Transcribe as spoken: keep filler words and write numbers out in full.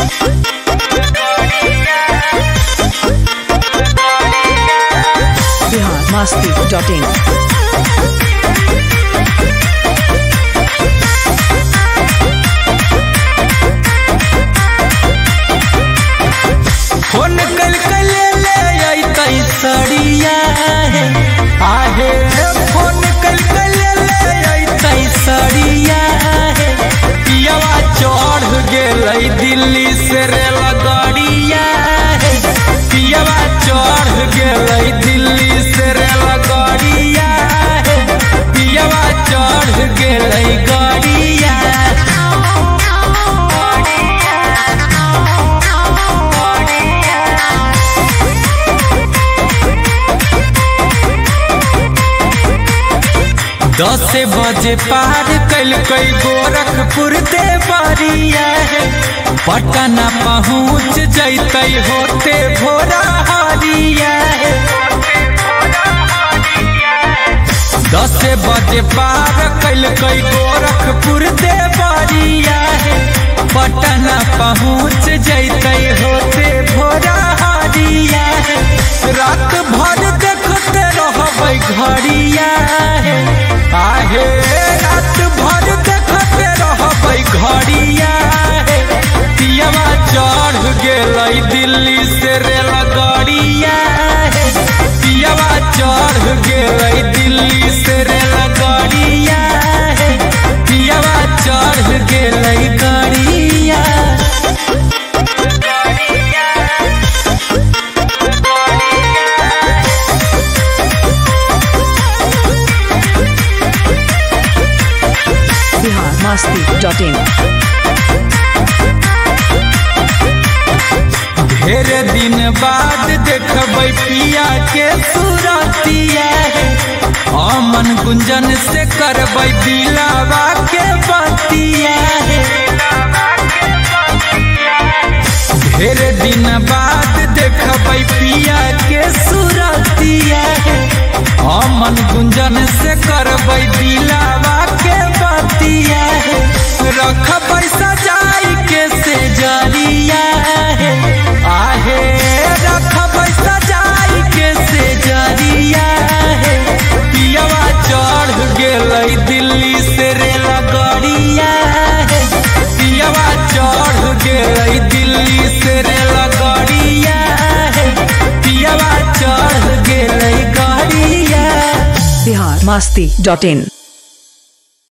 Bihar Masti dot in. Phone कल कल ले अइतै सड़िया है आहे फोन कल कल ले अइतै सड़िया है पियावा चढ़ गेलै दिल्ली से रेलगाड़िया है पियावा चढ़ गेलै दिल्ली से रेलगाड़िया है पियावा चढ़ गेलै गाड़िया। दस बजे पार कल कई गोरखपुर देवरिया है पटना पहुँच जैते होते भोरा हरिया है। दस बजे पार कल कई गोरखपुर देवरिया है पटना पहुँच जैते होते भोरा हरिया है। रात भर देखते रहबै घड़िया है आहे रात भर देखते रहबै घड़िया है पियावा चढ़ गेलै दिल्ली से रेलगाड़िया है पियावा चढ़ गेलै दिल्ली से रेलगाड़िया है पियावा चढ़ गेलै गाड़िया। Bihar Masti dot in. ढेर दिन बाद देखबै पिया के सूरतिया है अमन गुंजन से करबै दिलावा के बतिया है। ढेर दिन बाद देखबै पिया के सूरतिया है अमन गुंजन से करबै दिलावा के बतिया है। रखबै सजाई के से जरिया है आहे रखबै सजाई के से जरिया है पियावा चढ़ गेलै दिल्ली से रेलगाड़िया है पियावा चढ़ गेलै दिल्ली से रेलगाड़िया है पियावा चढ़ गेलै गाड़िया। बिहार मस्ती डॉट इन।